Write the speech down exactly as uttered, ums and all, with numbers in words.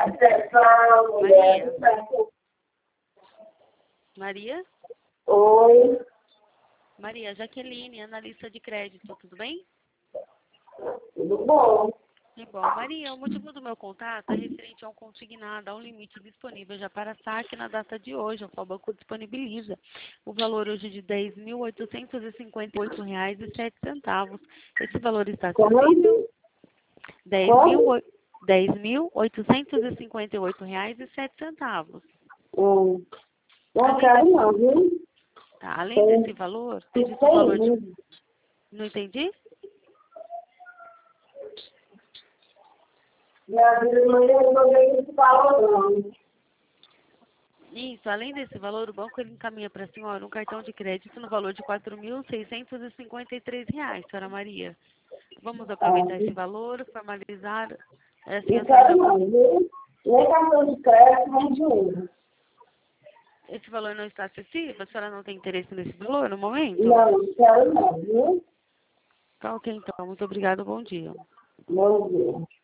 Maria? Maria? Oi. Maria, Jaqueline, analista de crédito, tudo bem? Tudo bom? Que bom. Maria, o motivo do meu contato é referente a um consignado, a um limite disponível já para saque na data de hoje, o qual o banco disponibiliza. O valor hoje de dez mil oitocentos e cinquenta e oito reais e sete centavos. Esse valor está acessível? dez mil oitocentos e cinquenta e oito reais e sete centavos. Hum. Não Além quero desse, não, viu? tá, além desse valor, existe o valor de... Não entendi? Minha vida não resolveu esse valor, não. Isso, além desse valor, o banco ele encaminha para a senhora um cartão de crédito no valor de quatro mil seiscentos e cinquenta e três reais, senhora Maria. Vamos aproveitar esse valor, formalizar, assim, Não a senhora quero já... não, viu? Nem cartão de crédito, nem dinheiro. Esse valor não está acessível? A senhora não tem interesse nesse valor no momento? Não, não quero não, viu? Tá ok, então. Muito obrigada, bom dia. Bom dia.